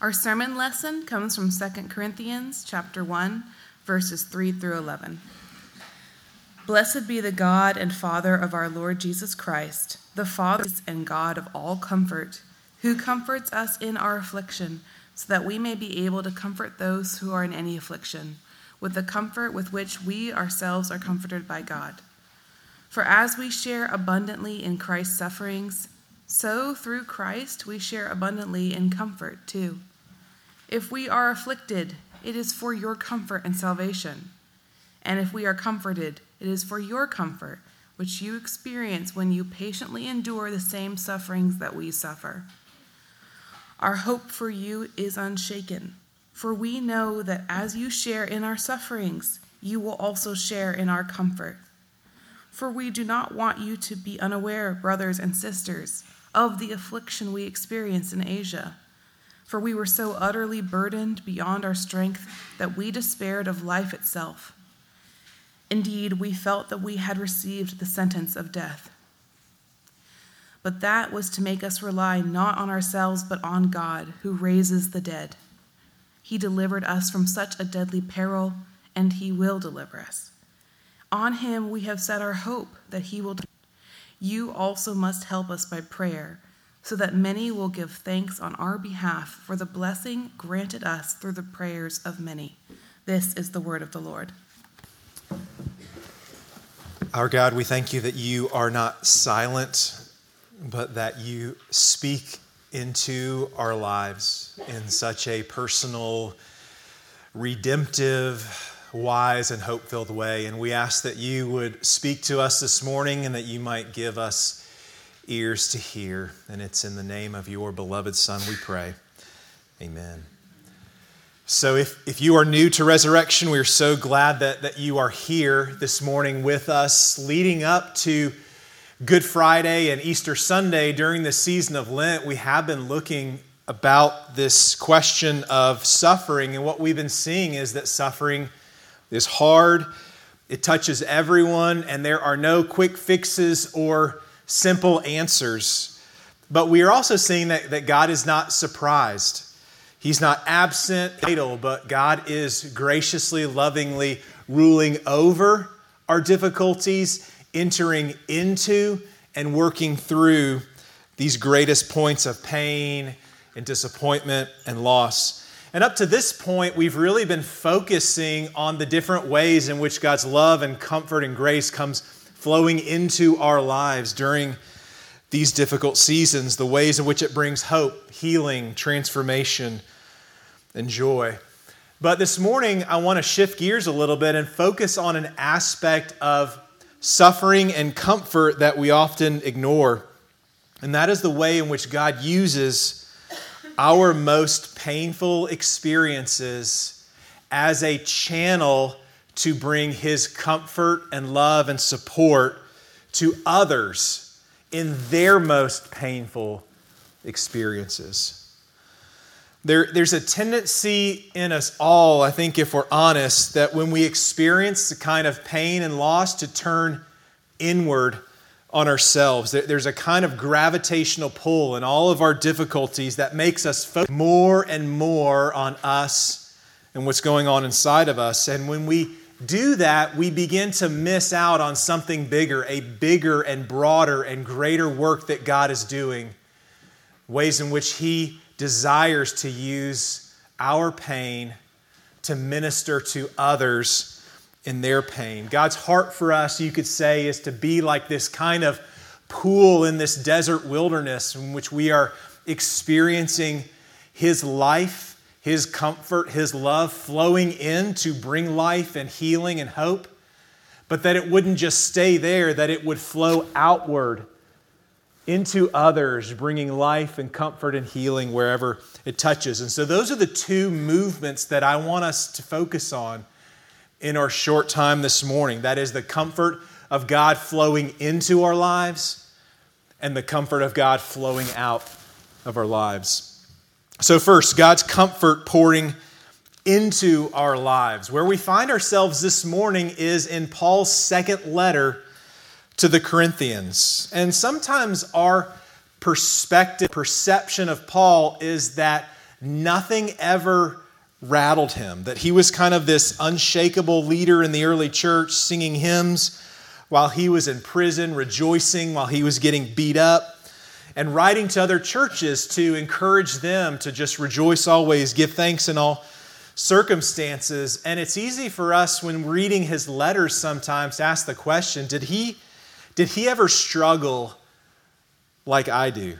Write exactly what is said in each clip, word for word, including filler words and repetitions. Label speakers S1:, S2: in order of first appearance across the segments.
S1: Our sermon lesson comes from Second Corinthians chapter one, verses three through eleven. Blessed be the God and Father of our Lord Jesus Christ, the Father and God of all comfort, who comforts us in our affliction, so that we may be able to comfort those who are in any affliction, with the comfort with which we ourselves are comforted by God. For as we share abundantly in Christ's sufferings, so through Christ we share abundantly in comfort too. If we are afflicted, it is for your comfort and salvation. And if we are comforted, it is for your comfort, which you experience when you patiently endure the same sufferings that we suffer. Our hope for you is unshaken, for we know that as you share in our sufferings, you will also share in our comfort. For we do not want you to be unaware, brothers and sisters, of the affliction we experienced in Asia. For we were so utterly burdened beyond our strength that we despaired of life itself. Indeed, we felt that we had received the sentence of death. But that was to make us rely not on ourselves, but on God, who raises the dead. He delivered us from such a deadly peril, and he will deliver us. On him we have set our hope that he will. You also must help us by prayer, so that many will give thanks on our behalf for the blessing granted us through the prayers of many. This is the word of the Lord.
S2: Our God, we thank you that you are not silent, but that you speak into our lives in such a personal, redemptive, wise, and hope-filled way. And we ask that you would speak to us this morning and that you might give us ears to hear. And it's in the name of your beloved Son we pray. Amen. So if, if you are new to Resurrection, we are so glad that, that you are here this morning with us, leading up to Good Friday and Easter Sunday. During the season of Lent, we have been looking about this question of suffering, and what we've been seeing is that suffering is hard, it touches everyone, and there are no quick fixes or simple answers. But we are also seeing that, that God is not surprised. He's not absent, idle, but God is graciously, lovingly ruling over our difficulties, entering into and working through these greatest points of pain and disappointment and loss. And up to this point, we've really been focusing on the different ways in which God's love and comfort and grace comes flowing into our lives during these difficult seasons, the ways in which it brings hope, healing, transformation, and joy. But this morning, I want to shift gears a little bit and focus on an aspect of suffering and comfort that we often ignore. And that is the way in which God uses our most painful experiences as a channel to bring his comfort and love and support to others in their most painful experiences. There, there's a tendency in us all, I think if we're honest, that when we experience the kind of pain and loss to turn inward on ourselves. There's a kind of gravitational pull in all of our difficulties that makes us focus more and more on us and what's going on inside of us. And when we do that, we begin to miss out on something bigger, a bigger and broader and greater work that God is doing, ways in which he desires to use our pain to minister to others in their pain. God's heart for us, you could say, is to be like this kind of pool in this desert wilderness in which we are experiencing his life, his comfort, his love flowing in to bring life and healing and hope, but that it wouldn't just stay there, that it would flow outward into others, bringing life and comfort and healing wherever it touches. And so those are the two movements that I want us to focus on in our short time this morning. That is the comfort of God flowing into our lives and the comfort of God flowing out of our lives. So first, God's comfort pouring into our lives. Where we find ourselves this morning is in Paul's second letter to the Corinthians. And sometimes our perspective, perception of Paul is that nothing ever rattled him, that he was kind of this unshakable leader in the early church, singing hymns while he was in prison, rejoicing while he was getting beat up, and writing to other churches to encourage them to just rejoice always, give thanks in all circumstances. And it's easy for us when reading his letters sometimes to ask the question, did he, did he ever struggle like I do?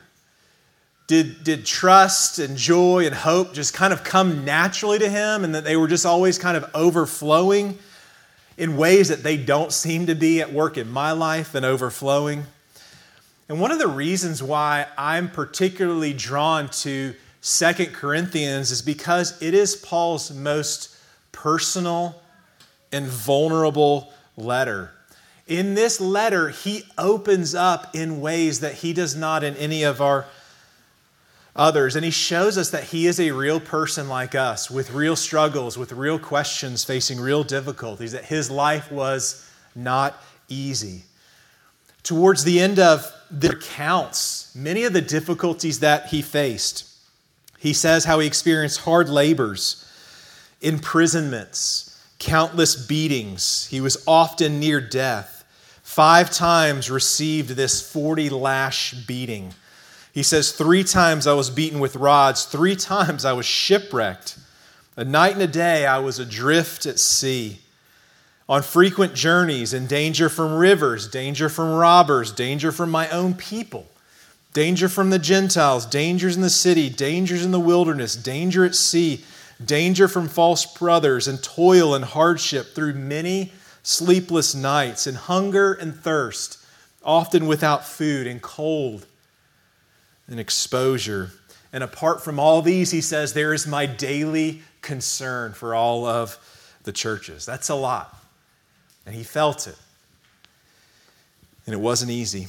S2: Did, did trust and joy and hope just kind of come naturally to him, and that they were just always kind of overflowing in ways that they don't seem to be at work in my life and overflowing? And one of the reasons why I'm particularly drawn to Second Corinthians is because it is Paul's most personal and vulnerable letter. In this letter, he opens up in ways that he does not in any of our others. And he shows us that he is a real person like us, with real struggles, with real questions, facing real difficulties, that his life was not easy. Towards the end of the accounts, many of the difficulties that he faced, he says how he experienced hard labors, imprisonments, countless beatings. He was often near death. Five times received this forty lash beating. He says, three times I was beaten with rods. Three times I was shipwrecked. A night and a day I was adrift at sea. On frequent journeys, in danger from rivers, danger from robbers, danger from my own people, danger from the Gentiles, dangers in the city, dangers in the wilderness, danger at sea, danger from false brothers, and toil and hardship through many sleepless nights, and hunger and thirst, often without food, and cold and exposure. And apart from all these, he says, there is my daily concern for all of the churches. That's a lot. And he felt it. And it wasn't easy.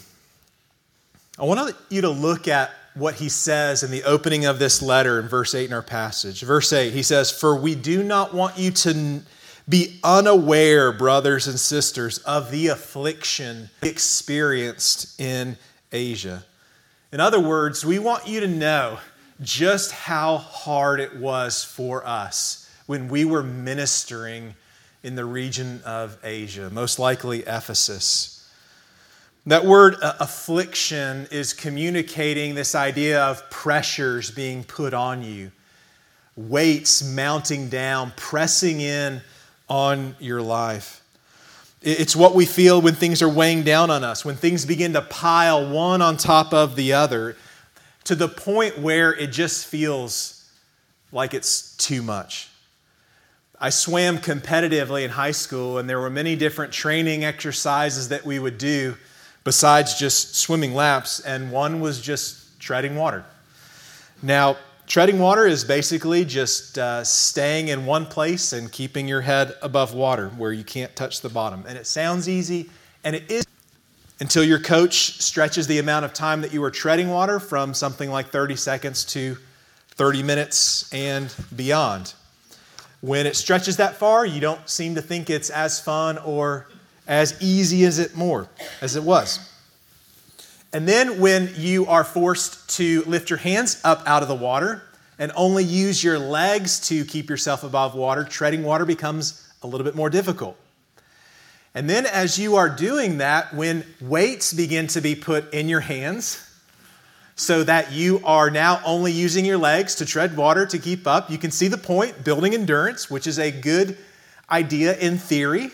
S2: I want you to look at what he says in the opening of this letter in verse eight in our passage. Verse eight, he says, for we do not want you to be unaware, brothers and sisters, of the affliction experienced in Asia. In other words, we want you to know just how hard it was for us when we were ministering in the region of Asia, most likely Ephesus. That word uh, affliction is communicating this idea of pressures being put on you, weights mounting down, pressing in on your life. It's what we feel when things are weighing down on us, when things begin to pile one on top of the other, to the point where it just feels like it's too much. I swam competitively in high school, and there were many different training exercises that we would do besides just swimming laps, and one was just treading water. Now, treading water is basically just uh, staying in one place and keeping your head above water where you can't touch the bottom. And it sounds easy, and it is, until your coach stretches the amount of time that you are treading water from something like thirty seconds to thirty minutes and beyond. When it stretches that far, you don't seem to think it's as fun or as easy as it more as it was. And then when you are forced to lift your hands up out of the water and only use your legs to keep yourself above water, treading water becomes a little bit more difficult. And then as you are doing that, when weights begin to be put in your hands, so that you are now only using your legs to tread water to keep up. You can see the point, building endurance, which is a good idea in theory.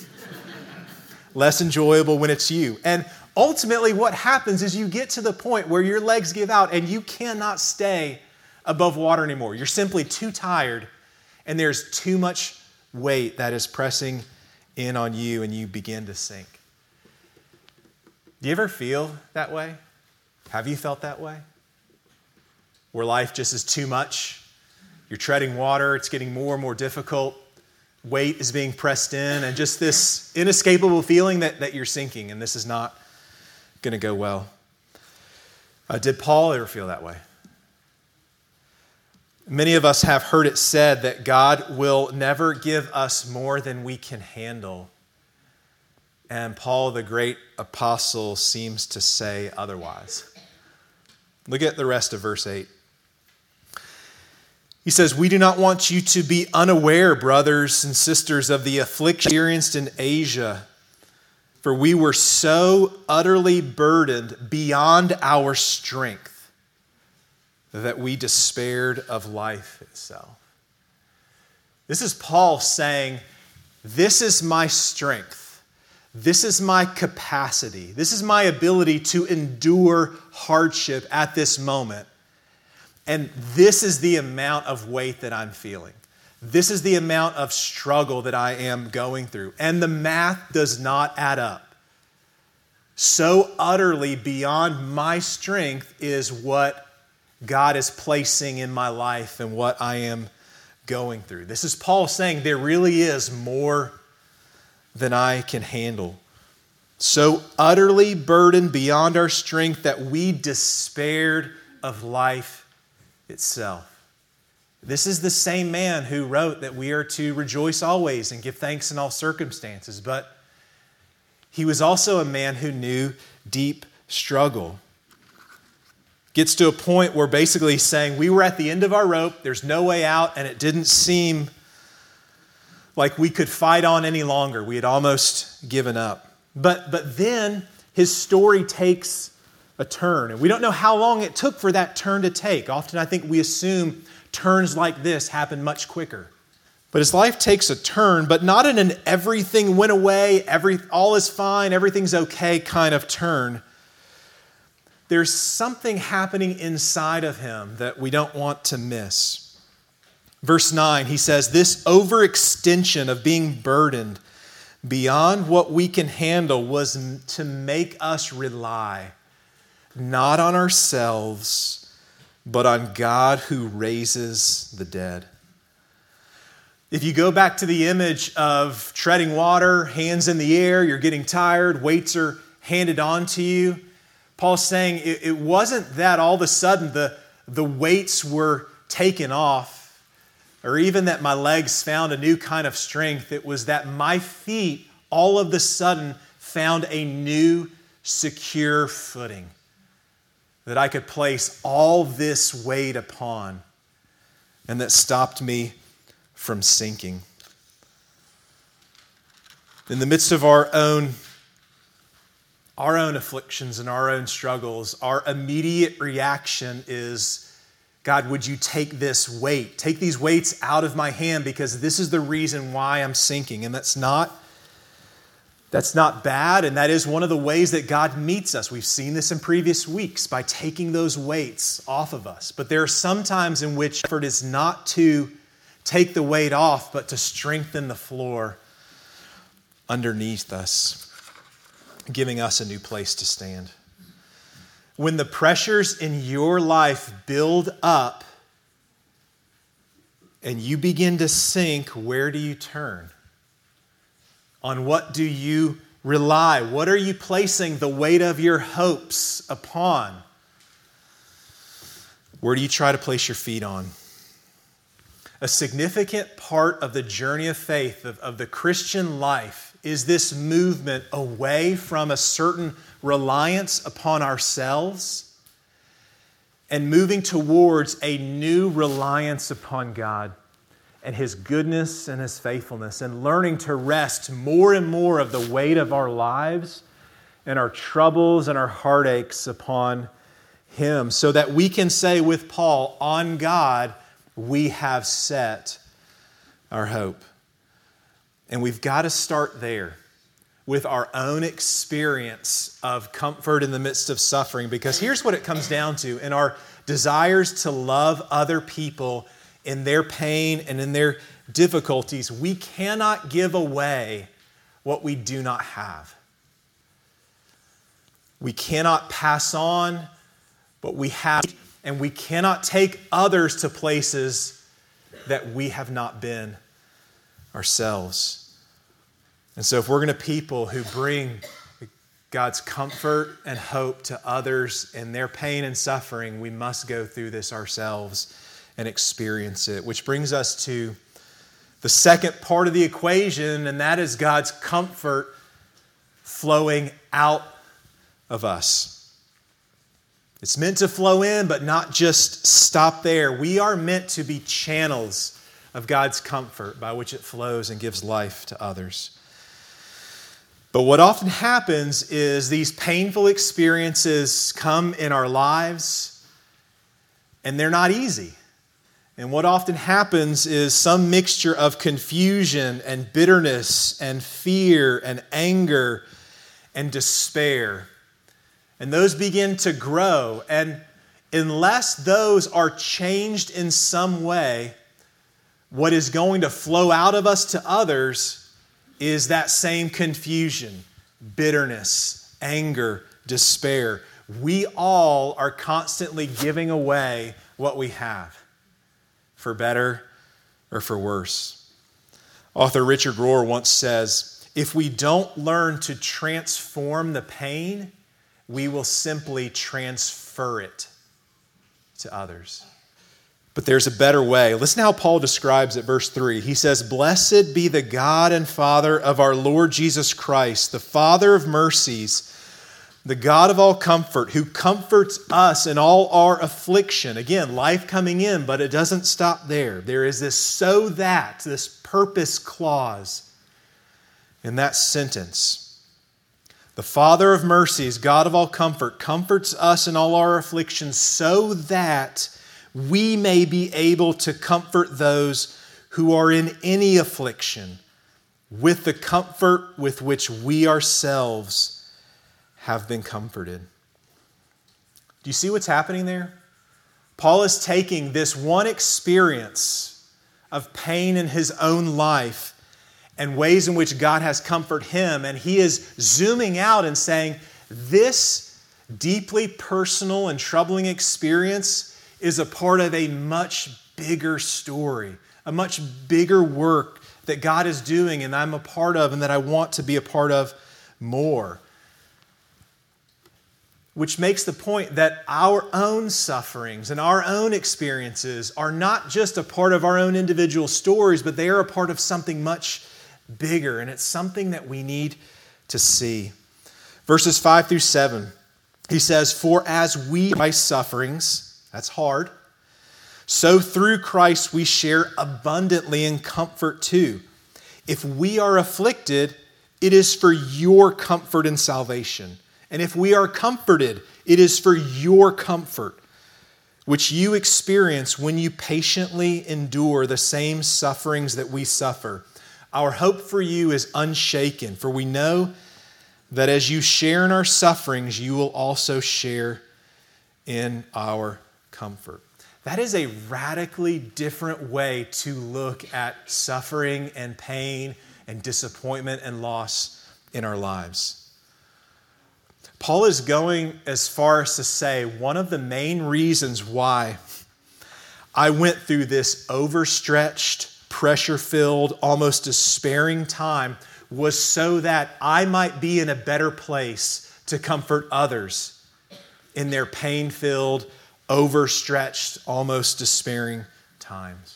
S2: Less enjoyable when it's you. And ultimately what happens is you get to the point where your legs give out and you cannot stay above water anymore. You're simply too tired, and there's too much weight that is pressing in on you, and you begin to sink. Do you ever feel that way? Have you felt that way? Where life just is too much. You're treading water. It's getting more and more difficult. Weight is being pressed in. And just this inescapable feeling that, that you're sinking. And this is not going to go well. Uh, did Paul ever feel that way? Many of us have heard it said that God will never give us more than we can handle. And Paul, the great apostle, seems to say otherwise. Look at the rest of verse eight. He says, we do not want you to be unaware, brothers and sisters, of the affliction experienced in Asia, for we were so utterly burdened beyond our strength that we despaired of life itself. This is Paul saying, this is my strength. This is my capacity. This is my ability to endure hardship at this moment. And this is the amount of weight that I'm feeling. This is the amount of struggle that I am going through. And the math does not add up. So utterly beyond my strength is what God is placing in my life and what I am going through. This is Paul saying there really is more than I can handle. So utterly burdened beyond our strength that we despaired of life itself. This is the same man who wrote that we are to rejoice always and give thanks in all circumstances. But he was also a man who knew deep struggle. Gets to a point where basically he's saying we were at the end of our rope, there's no way out, and it didn't seem like we could fight on any longer. We had almost given up. But, but then his story takes a turn. And we don't know how long it took for that turn to take. Often I think we assume turns like this happen much quicker. But his life takes a turn, but not in an everything went away, every, all is fine, everything's okay kind of turn. There's something happening inside of him that we don't want to miss. Verse nine, he says, this overextension of being burdened beyond what we can handle was to make us rely not on ourselves, but on God who raises the dead. If you go back to the image of treading water, hands in the air, you're getting tired, weights are handed on to you, Paul's saying it, it wasn't that all of a sudden the, the weights were taken off, or even that my legs found a new kind of strength. It was that my feet all of a sudden found a new secure footing that I could place all this weight upon, and that stopped me from sinking. In the midst of our own, our own afflictions and our own struggles, our immediate reaction is, God, would you take this weight? Take these weights out of my hand because this is the reason why I'm sinking. And that's not That's not bad, and that is one of the ways that God meets us. We've seen this in previous weeks by taking those weights off of us. But there are some times in which effort is not to take the weight off, but to strengthen the floor underneath us, giving us a new place to stand. When the pressures in your life build up and you begin to sink, where do you turn? On what do you rely? What are you placing the weight of your hopes upon? Where do you try to place your feet on? A significant part of the journey of faith, of, of the Christian life, is this movement away from a certain reliance upon ourselves and moving towards a new reliance upon God and His goodness and His faithfulness, and learning to rest more and more of the weight of our lives and our troubles and our heartaches upon Him, so that we can say with Paul, on God we have set our hope. And we've got to start there with our own experience of comfort in the midst of suffering, because here's what it comes down to. In our desires to love other people in their pain and in their difficulties, we cannot give away what we do not have. We cannot pass on what we have, and we cannot take others to places that we have not been ourselves. And so if we're going to people who bring God's comfort and hope to others in their pain and suffering, we must go through this ourselves and experience it. Which brings us to the second part of the equation, and that is God's comfort flowing out of us. It's meant to flow in, but not just stop there. We are meant to be channels of God's comfort by which it flows and gives life to others. But what often happens is these painful experiences come in our lives, and they're not easy. And what often happens is some mixture of confusion and bitterness and fear and anger and despair. And those begin to grow. And unless those are changed in some way, what is going to flow out of us to others is that same confusion, bitterness, anger, despair. We all are constantly giving away what we have, for better or for worse. Author Richard Rohr once says, if we don't learn to transform the pain, we will simply transfer it to others. But there's a better way. Listen to how Paul describes it, verse three. He says, "Blessed be the God and Father of our Lord Jesus Christ, the Father of mercies, the God of all comfort, who comforts us in all our affliction." Again, life coming in, but it doesn't stop there. There is this so that, this purpose clause in that sentence. The Father of mercies, God of all comfort, comforts us in all our afflictions so that we may be able to comfort those who are in any affliction with the comfort with which we ourselves have been comforted. Do you see what's happening there? Paul is taking this one experience of pain in his own life and ways in which God has comforted him, and he is zooming out and saying, this deeply personal and troubling experience is a part of a much bigger story, a much bigger work that God is doing and I'm a part of and that I want to be a part of more. Which makes the point that our own sufferings and our own experiences are not just a part of our own individual stories, but they are a part of something much bigger, and it's something that we need to see. Verses five through seven, he says, "For as we by sufferings," that's hard, "so through Christ we share abundantly in comfort too. If we are afflicted, it is for your comfort and salvation. And if we are comforted, it is for your comfort, which you experience when you patiently endure the same sufferings that we suffer. Our hope for you is unshaken, for we know that as you share in our sufferings, you will also share in our comfort." That is a radically different way to look at suffering and pain and disappointment and loss in our lives. Paul is going as far as to say one of the main reasons why I went through this overstretched, pressure-filled, almost despairing time was so that I might be in a better place to comfort others in their pain-filled, overstretched, almost despairing times.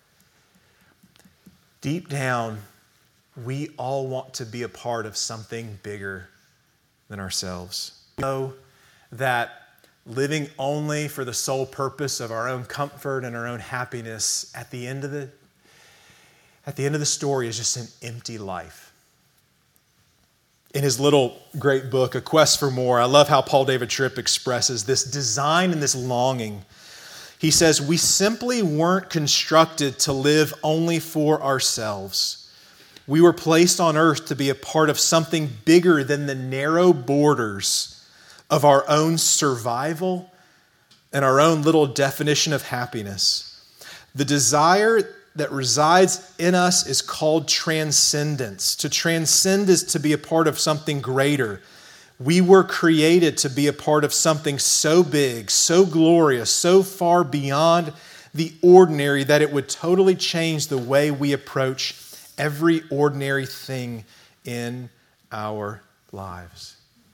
S2: Deep down, we all want to be a part of something bigger than ourselves. We know that living only for the sole purpose of our own comfort and our own happiness at the end of the at the end of the story is just an empty life. In his little great book, A Quest for More, I love how Paul David Tripp expresses this design and this longing. He says, "We simply weren't constructed to live only for ourselves. We were placed on earth to be a part of something bigger than the narrow borders of our own survival and our own little definition of happiness. The desire that resides in us is called transcendence. To transcend is to be a part of something greater. We were created to be a part of something so big, so glorious, so far beyond the ordinary that it would totally change the way we approach every ordinary thing in our lives."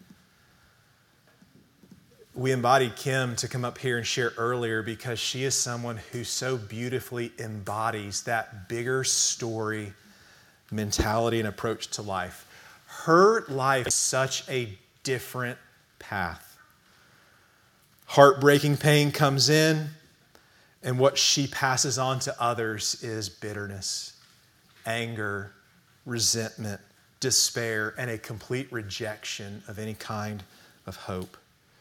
S2: We invited Kim to come up here and share earlier because she is someone who so beautifully embodies that bigger story mentality and approach to life. Her life is such a different path. Heartbreaking pain comes in, and what she passes on to others is bitterness, anger, resentment, despair, and a complete rejection of any kind of hope.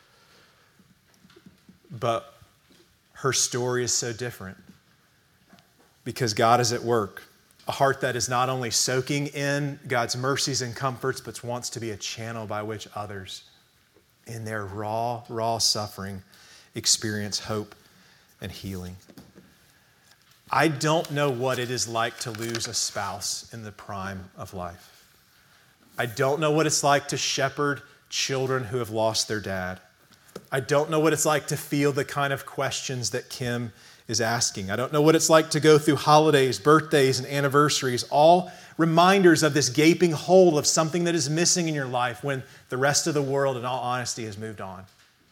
S2: But her story is so different because God is at work. A heart that is not only soaking in God's mercies and comforts, but wants to be a channel by which others, in their raw, raw suffering, experience hope and healing. I don't know what it is like to lose a spouse in the prime of life. I don't know what it's like to shepherd children who have lost their dad. I don't know what it's like to feel the kind of questions that Kim is asking. I don't know what it's like to go through holidays, birthdays, and anniversaries, all reminders of this gaping hole of something that is missing in your life when the rest of the world, in all honesty, has moved on.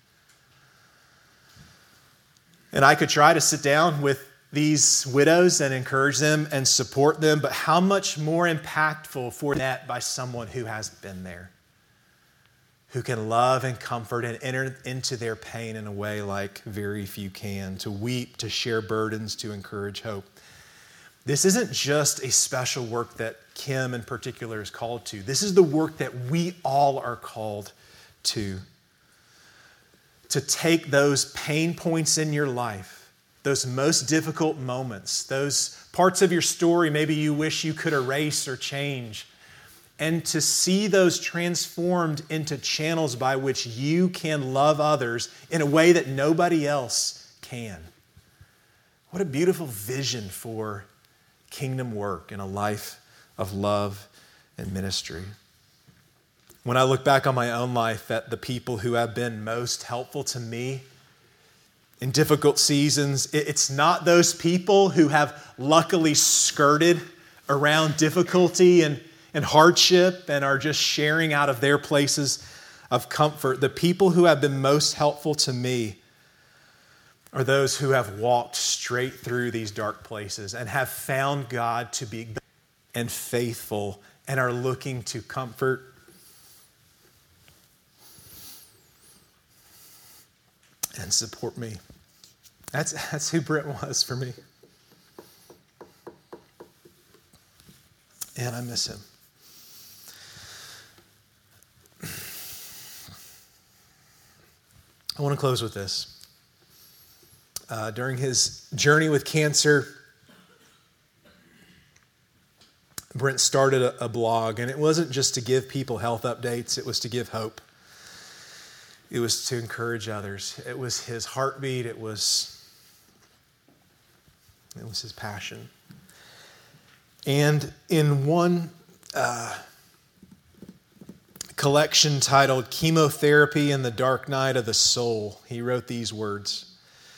S2: And I could try to sit down with these widows and encourage them and support them, but how much more impactful for that by someone who has been there, who can love and comfort and enter into their pain in a way like very few can, to weep, to share burdens, to encourage hope. This isn't just a special work that Kim in particular is called to. This is the work that we all are called to. To take those pain points in your life, those most difficult moments, those parts of your story maybe you wish you could erase or change, and to see those transformed into channels by which you can love others in a way that nobody else can. What a beautiful vision for kingdom work in a life of love and ministry. When I look back on my own life at the people who have been most helpful to me in difficult seasons, it's not those people who have luckily skirted around difficulty and, and hardship and are just sharing out of their places of comfort. The people who have been most helpful to me are those who have walked straight through these dark places and have found God to be good and faithful and are looking to comfort and support me. That's, that's who Brent was for me. And I miss him. I want to close with this. Uh, during his journey with cancer, Brent started a, a blog, and it wasn't just to give people health updates, it was to give hope. It was to encourage others. It was his heartbeat. It was, it was his passion. And in one uh, collection titled Chemotherapy in the Dark Night of the Soul, he wrote these words.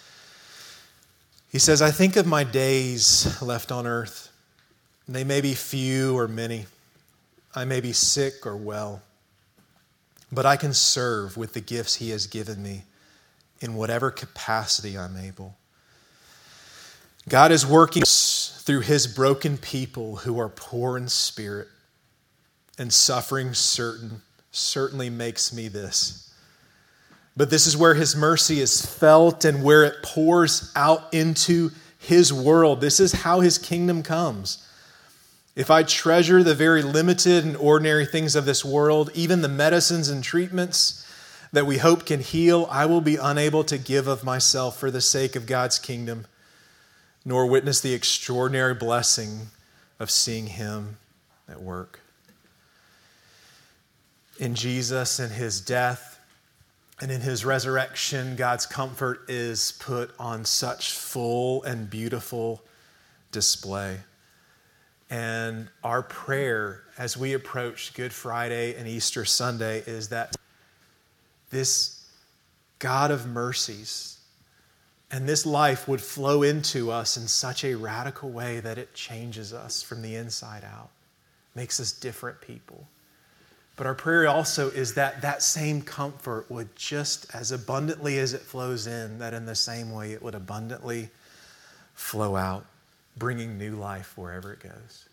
S2: He says, I think of my days left on earth. They may be few or many. I may be sick or well. But I can serve with the gifts he has given me in whatever capacity I'm able. God is working through his broken people who are poor in spirit, and suffering certain certainly makes me this. But this is where his mercy is felt and where it pours out into his world. This is how his kingdom comes. If I treasure the very limited and ordinary things of this world, even the medicines and treatments that we hope can heal, I will be unable to give of myself for the sake of God's kingdom, nor witness the extraordinary blessing of seeing him at work. In Jesus and his death and in his resurrection, God's comfort is put on such full and beautiful display. And our prayer as we approach Good Friday and Easter Sunday is that this God of mercies and this life would flow into us in such a radical way that it changes us from the inside out, makes us different people. But our prayer also is that that same comfort would just as abundantly as it flows in, that in the same way it would abundantly flow out, bringing new life wherever it goes.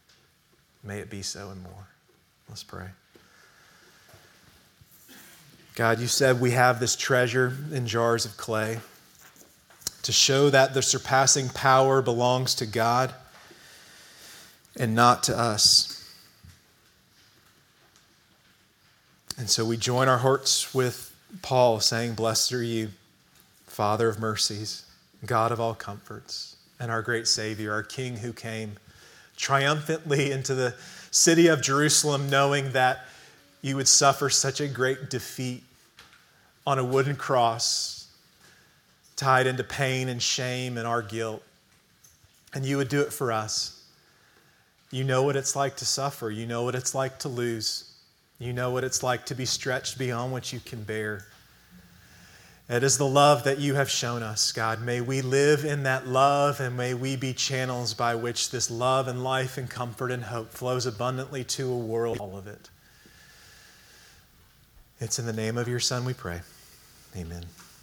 S2: May it be so and more. Let's pray. God, you said we have this treasure in jars of clay to show that the surpassing power belongs to God and not to us. And so we join our hearts with Paul saying, "Blessed are you, Father of mercies, God of all comforts, and our great Savior, our King who came triumphantly into the city of Jerusalem, knowing that you would suffer such a great defeat on a wooden cross, tied into pain and shame and our guilt. And you would do it for us. You know what it's like to suffer. You know what it's like to lose. You know what it's like to be stretched beyond what you can bear. It is the love that you have shown us, God. May we live in that love, and may we be channels by which this love and life and comfort and hope flows abundantly to a world, all of it. It's in the name of your Son we pray. Amen.